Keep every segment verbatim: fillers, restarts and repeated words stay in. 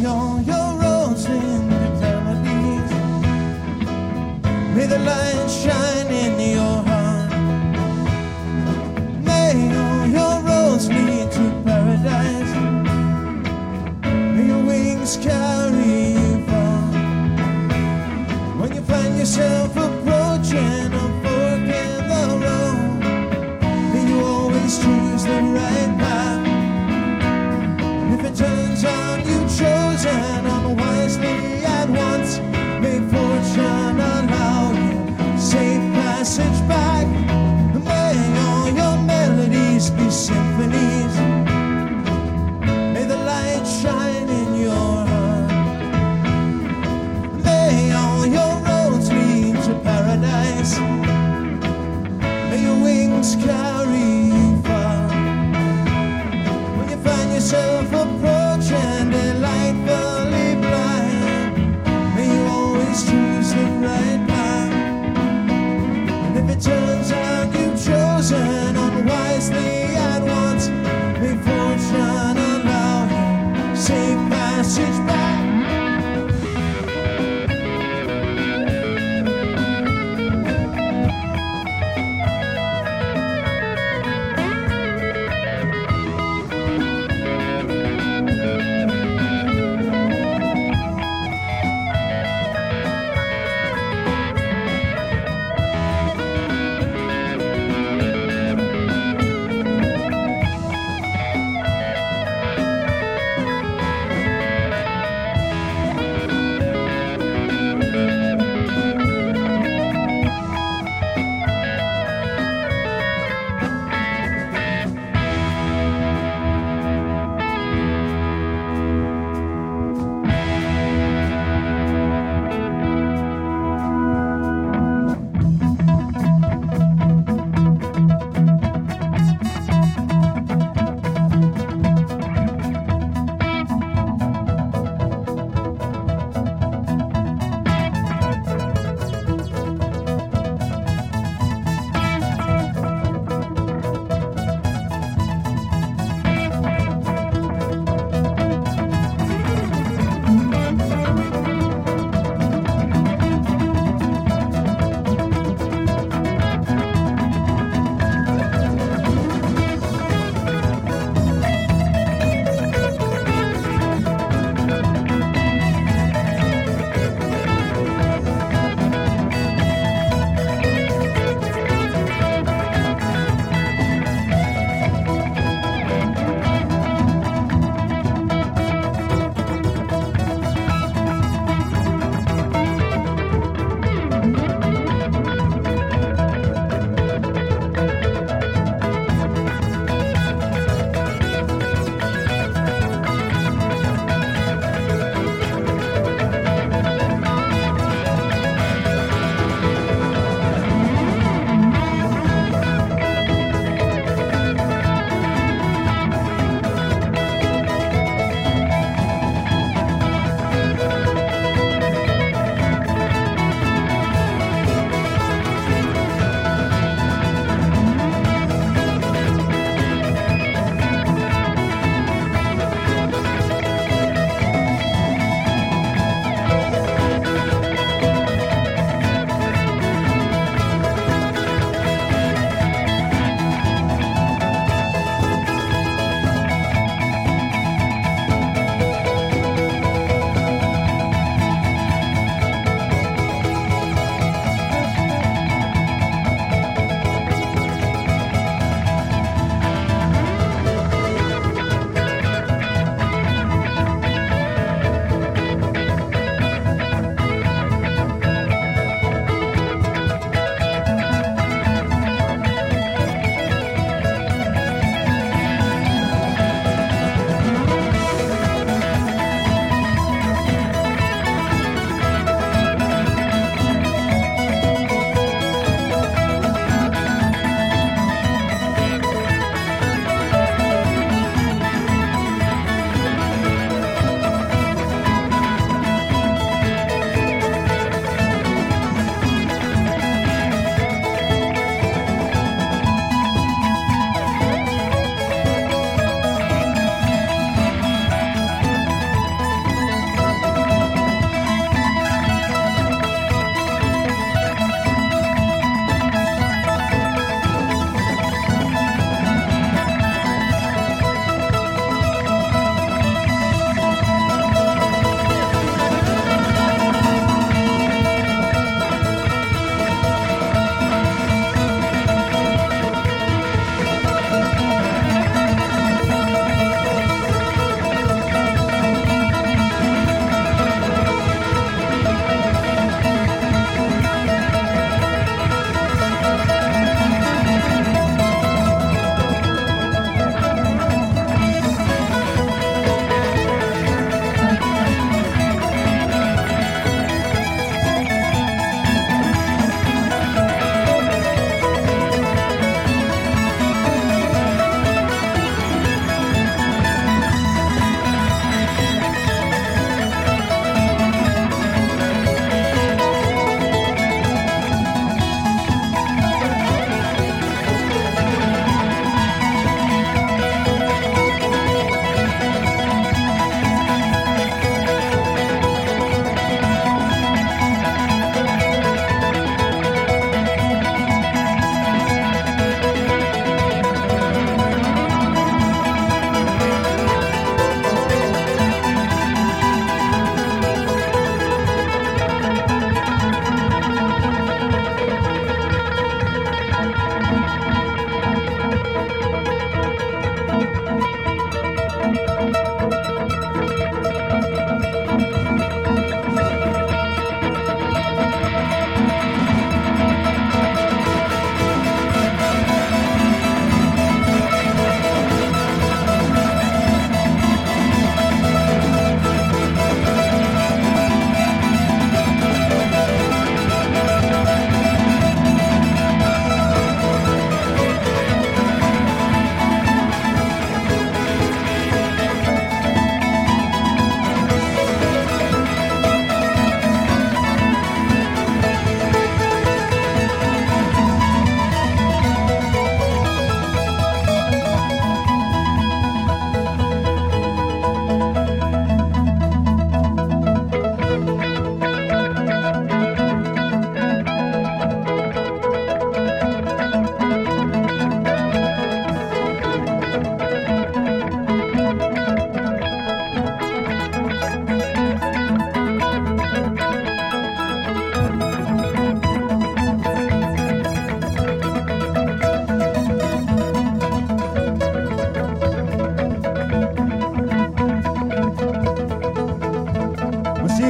all your roads lead to paradise. May the light shine in your heart. May all your roads lead to paradise. May your wings carry you far. When you find yourself approaching a fork in the road, may you always choose the right path. And if it turns out you've chosen unwisely at once, may fortune allow you safe passage back. May all your melodies be symphonies. May the light shine in your heart. May all your roads lead to paradise. May your wings carry you far. When you find yourself approaching delightfully blind, may you always choose the right path. And if it turns out you've chosen unwisely at once, may fortune allow you safe passage back.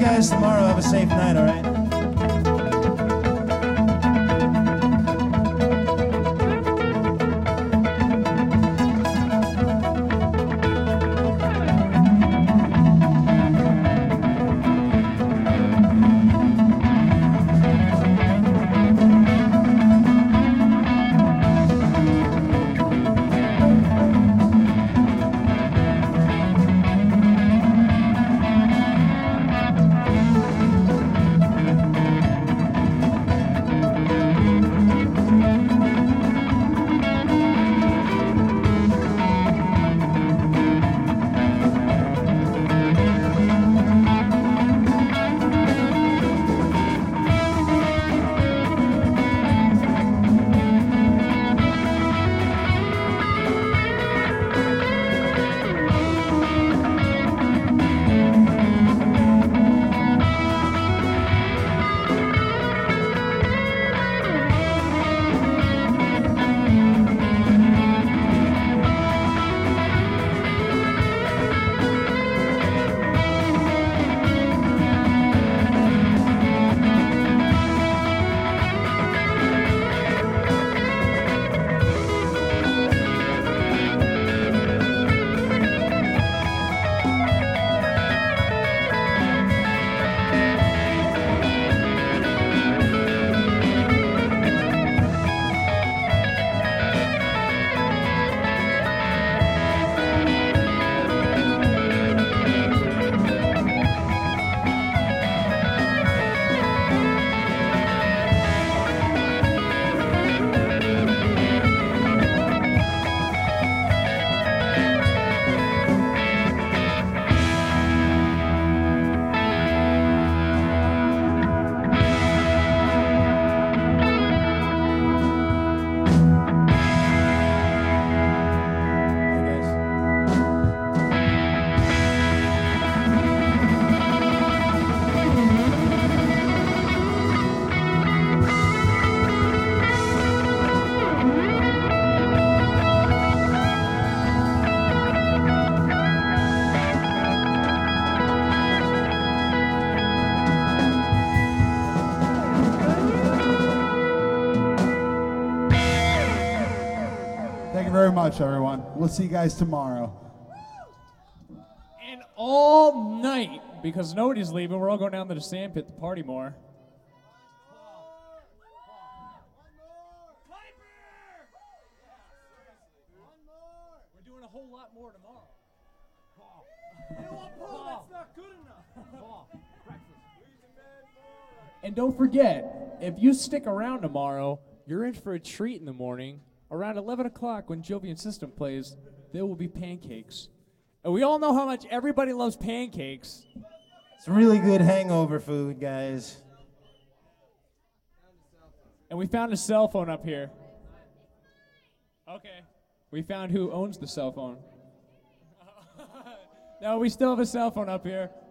guys tomorrow. Have a safe night, all right? Very much, everyone. We'll see you guys tomorrow. And all night, because nobody's leaving, we're all going down to the Sandpit to party more. We're doing a whole lot more tomorrow. You know what, Paul? That's not good enough. Paul, breakfast. And don't forget, if you stick around tomorrow, you're in for a treat in the morning. Around eleven o'clock when Jovian System plays, there will be pancakes. And we all know how much everybody loves pancakes. It's really good hangover food, guys. And we found a cell phone up here. Okay. We found who owns the cell phone. No, we still have a cell phone up here.